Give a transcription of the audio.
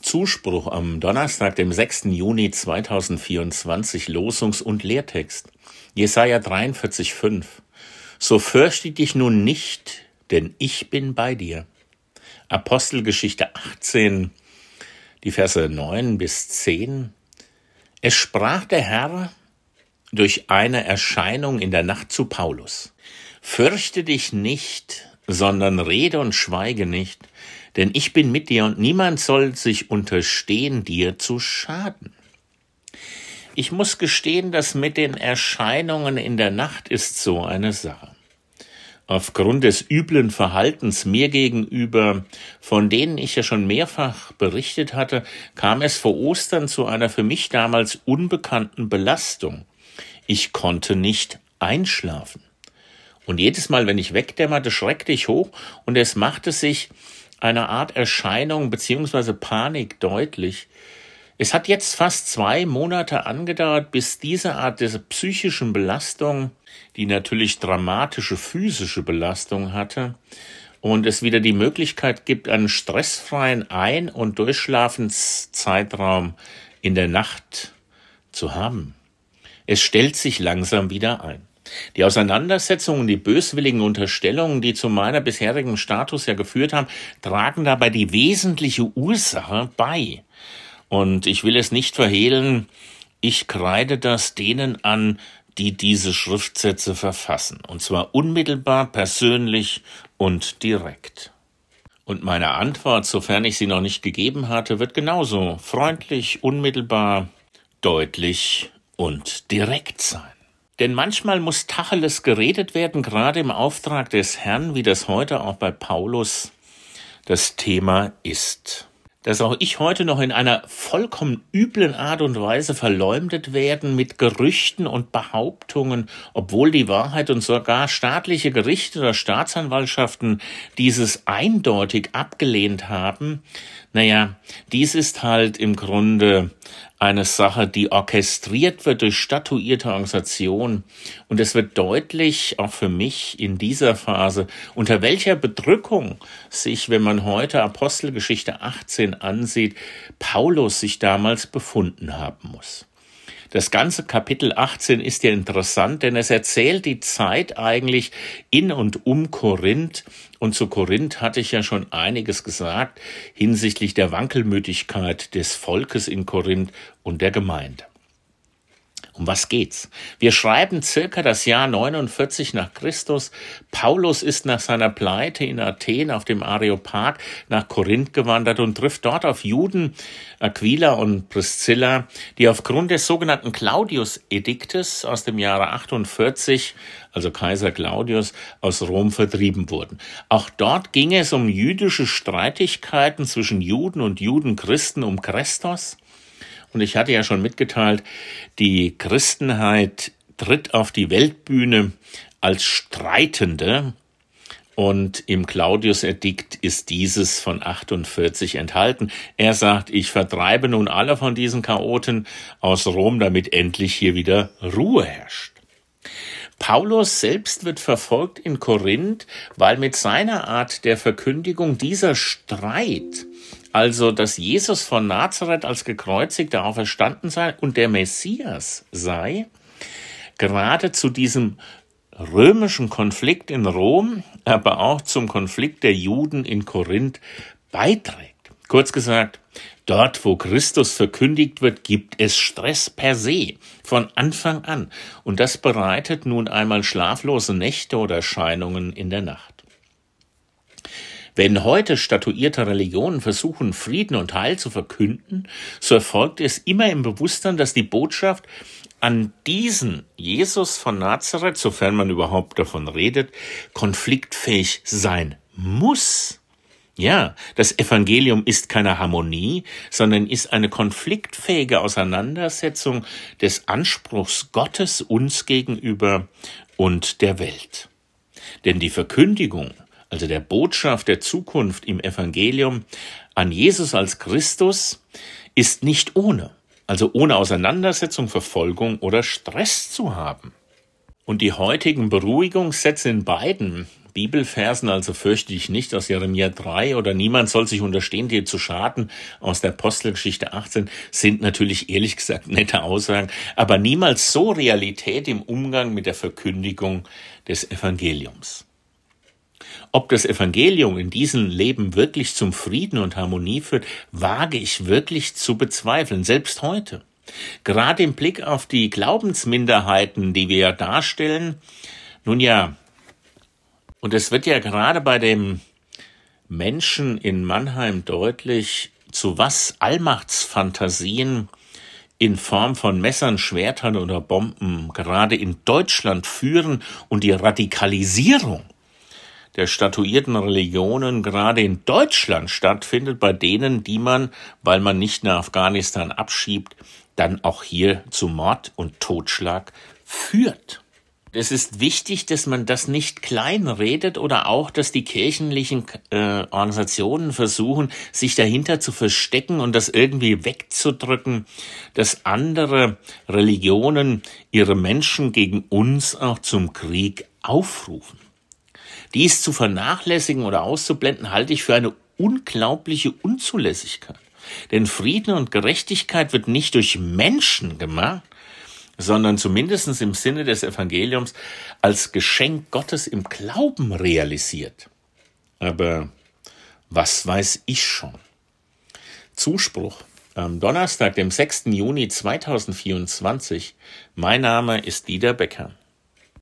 Zuspruch am Donnerstag, dem 6. Juni 2024, Losungs- und Lehrtext. Jesaja 43,5. So fürchte dich nun nicht, denn ich bin bei dir. Apostelgeschichte 18, die Verse 9 bis 10. Es sprach der Herr durch eine Erscheinung in der Nacht zu Paulus. Fürchte dich nicht, sondern rede und schweige nicht, denn ich bin mit dir und niemand soll sich unterstehen, dir zu schaden. Ich muss gestehen, dass mit den Erscheinungen in der Nacht ist so eine Sache. Aufgrund des üblen Verhaltens mir gegenüber, von denen ich ja schon mehrfach berichtet hatte, kam es vor Ostern zu einer für mich damals unbekannten Belastung. Ich konnte nicht einschlafen. Und jedes Mal, wenn ich wegdämmerte, schreckte ich hoch und es machte sich eine Art Erscheinung bzw. Panik deutlich. Es hat jetzt fast 2 Monate angedauert, bis diese Art der psychischen Belastung, die natürlich dramatische physische Belastung hatte, und es wieder die Möglichkeit gibt, einen stressfreien Ein- und Durchschlafenszeitraum in der Nacht zu haben. Es stellt sich langsam wieder ein. Die Auseinandersetzungen, die böswilligen Unterstellungen, die zu meiner bisherigen Status ja geführt haben, tragen dabei die wesentliche Ursache bei. Und ich will es nicht verhehlen, ich kreide das denen an, die diese Schriftsätze verfassen. Und zwar unmittelbar, persönlich und direkt. Und meine Antwort, sofern ich sie noch nicht gegeben hatte, wird genauso freundlich, unmittelbar, deutlich und direkt sein. Denn manchmal muss Tacheles geredet werden, gerade im Auftrag des Herrn, wie das heute auch bei Paulus das Thema ist. Dass auch ich heute noch in einer vollkommen üblen Art und Weise verleumdet werden mit Gerüchten und Behauptungen, obwohl die Wahrheit und sogar staatliche Gerichte oder Staatsanwaltschaften dieses eindeutig abgelehnt haben. Naja, dies ist halt im Grunde eine Sache, die orchestriert wird durch statuierte Organisationen. Und es wird deutlich, auch für mich in dieser Phase, unter welcher Bedrückung sich, wenn man heute Apostelgeschichte 18 ansieht, Paulus sich damals befunden haben muss. Das ganze Kapitel 18 ist ja interessant, denn es erzählt die Zeit eigentlich in und um Korinth. Und zu Korinth hatte ich ja schon einiges gesagt hinsichtlich der Wankelmütigkeit des Volkes in Korinth und der Gemeinde. Um was geht's? Wir schreiben circa das Jahr 49 nach Christus. Paulus ist nach seiner Pleite in Athen auf dem Areopag nach Korinth gewandert und trifft dort auf Juden, Aquila und Priscilla, die aufgrund des sogenannten Claudius-Ediktes aus dem Jahre 48, also Kaiser Claudius, aus Rom vertrieben wurden. Auch dort ging es um jüdische Streitigkeiten zwischen Juden und Judenchristen um Christos. Und ich hatte ja schon mitgeteilt, die Christenheit tritt auf die Weltbühne als Streitende und im Claudius-Edikt ist dieses von 48 enthalten. Er sagt, ich vertreibe nun alle von diesen Chaoten aus Rom, damit endlich hier wieder Ruhe herrscht. Paulus selbst wird verfolgt in Korinth, weil mit seiner Art der Verkündigung dieser Streit, also dass Jesus von Nazareth als gekreuzigter auferstanden sei und der Messias sei, gerade zu diesem römischen Konflikt in Rom, aber auch zum Konflikt der Juden in Korinth beiträgt. Kurz gesagt, dort, wo Christus verkündigt wird, gibt es Stress per se, von Anfang an. Und das bereitet nun einmal schlaflose Nächte oder Erscheinungen in der Nacht. Wenn heute statuierte Religionen versuchen, Frieden und Heil zu verkünden, so erfolgt es immer im Bewusstsein, dass die Botschaft an diesen Jesus von Nazareth, sofern man überhaupt davon redet, konfliktfähig sein muss. Ja, das Evangelium ist keine Harmonie, sondern ist eine konfliktfähige Auseinandersetzung des Anspruchs Gottes uns gegenüber und der Welt. Denn die Verkündigung, also der Botschaft der Zukunft im Evangelium an Jesus als Christus, ist nicht ohne, also ohne Auseinandersetzung, Verfolgung oder Stress zu haben. Und die heutigen Beruhigungssätze in beiden Bibelversen, also fürchte dich nicht aus Jeremia 3 oder niemand soll sich unterstehen, dir zu schaden aus der Apostelgeschichte 18, sind natürlich ehrlich gesagt nette Aussagen, aber niemals so Realität im Umgang mit der Verkündigung des Evangeliums. Ob das Evangelium in diesem Leben wirklich zum Frieden und Harmonie führt, wage ich wirklich zu bezweifeln, selbst heute. Gerade im Blick auf die Glaubensminderheiten, die wir ja darstellen, nun ja, und es wird ja gerade bei dem Menschen in Mannheim deutlich, zu was Allmachtsfantasien in Form von Messern, Schwertern oder Bomben gerade in Deutschland führen und die Radikalisierung der statuierten Religionen gerade in Deutschland stattfindet, bei denen, die man, weil man nicht nach Afghanistan abschiebt, dann auch hier zu Mord und Totschlag führt. Es ist wichtig, dass man das nicht kleinredet oder auch, dass die kirchlichen Organisationen versuchen, sich dahinter zu verstecken und das irgendwie wegzudrücken, dass andere Religionen ihre Menschen gegen uns auch zum Krieg aufrufen. Dies zu vernachlässigen oder auszublenden, halte ich für eine unglaubliche Unzulässigkeit. Denn Frieden und Gerechtigkeit wird nicht durch Menschen gemacht, sondern zumindest im Sinne des Evangeliums als Geschenk Gottes im Glauben realisiert. Aber was weiß ich schon? Zuspruch am Donnerstag, dem 6. Juni 2024. Mein Name ist Dieter Becker.